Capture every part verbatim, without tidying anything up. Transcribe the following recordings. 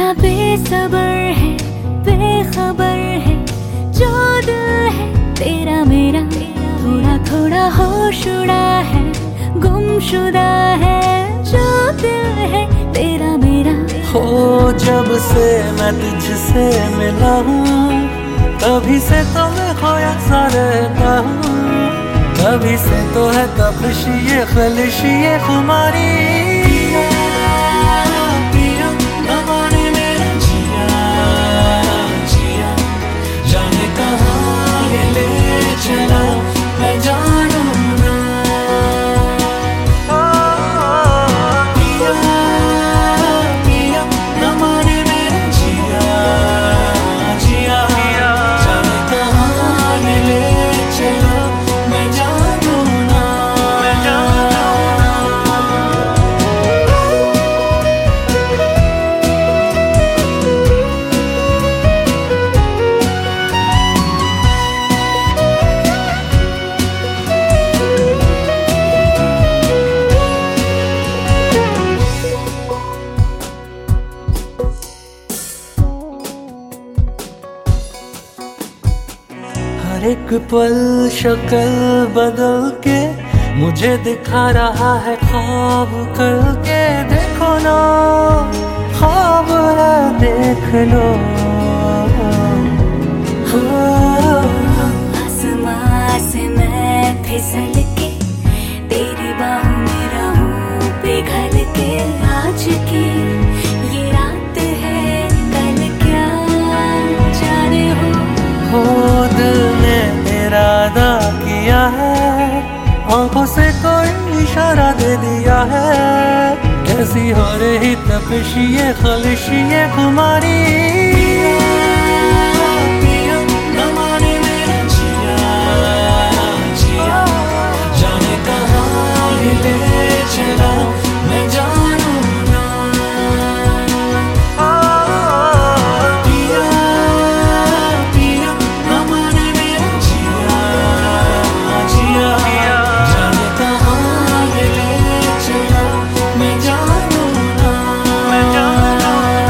बड़ा बेसबर है, बेखबर है जो दिल है तेरा मेरा, थोड़ा थोड़ा होश उड़ा है, गुमशुदा है जो दिल है तेरा मेरा। हो जब से मैं तुझसे मिला हूँ, तभी से तो मैं खोया सा रहता हूँ, तभी से तो है तपिश ये खलिश ये खुमारी। पिया न माने मेरा जिया जिया, जाने कहाँ ये ले चला मैं जानू ना। पिया पिया न माने मेरा जिया जिया, जाने कहाँ ये ले चला मैं जानू ना मैं जानू ना। हर एक पल शक्ल बदल के मुझे दिखा रहा है ख्वाब करके, देखो ना ख्वाब है देख लो। आसमां से मैं फिसल के तेरी बाहों में रहूं पिघल के, आज की ये रात है कल क्या जाने हो। हो दिल ने इरादा किया है, आंखों से कोई इशारा दे दिया है, कैसी हो रही तपिश ये खलिश ये खुमारी। पिया न माने मेरा जिया जिया, जाने कहाँ ये ले चला मैं जानू ना। पिया पिया न माने मेरा जिया जिया, जाने कहाँ ये ले चला मैं जानू ना मैं जानू ना।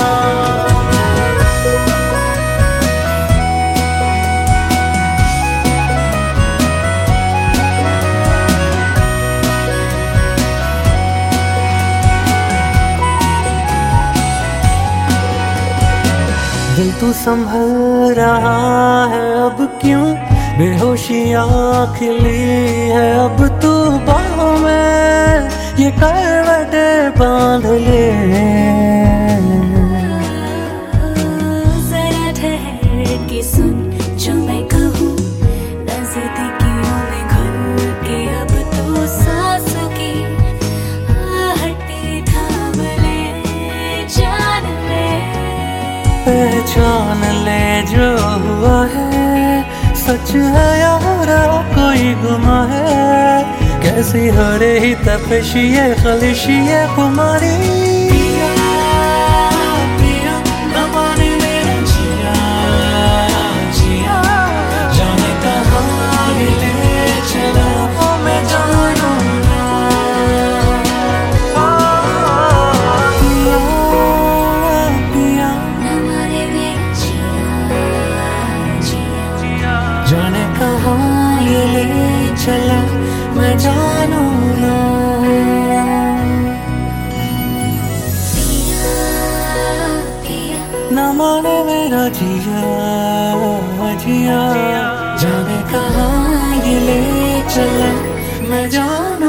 दिल तू संभल रहा है अब क्यों, बेहोशियाँ खिली है अब तू बाहों में ये करवटे बांध ले। जरा ठहर के सुन जो मैं कहूँ, नजदीकियों में घुल के अब तू सांसों की आहटें थाम ले, जान ले पहचान ले जो हुआ है, सच है यार कोई गुमा है, कैसी हो रही तपिश ये खलिश ये खुमारी। पिया पिया न माने मेरा जिया जिया, जाने कहाँ ये ले चला मैं जानू ना। पिया पिया न माने मेरा जिया जिया, जाने कहाँ ये ले चला मैं जानू ना। पिया पिया न माने मेरा जिया जिया, जाने कहाँ ये ले चला मैं जानू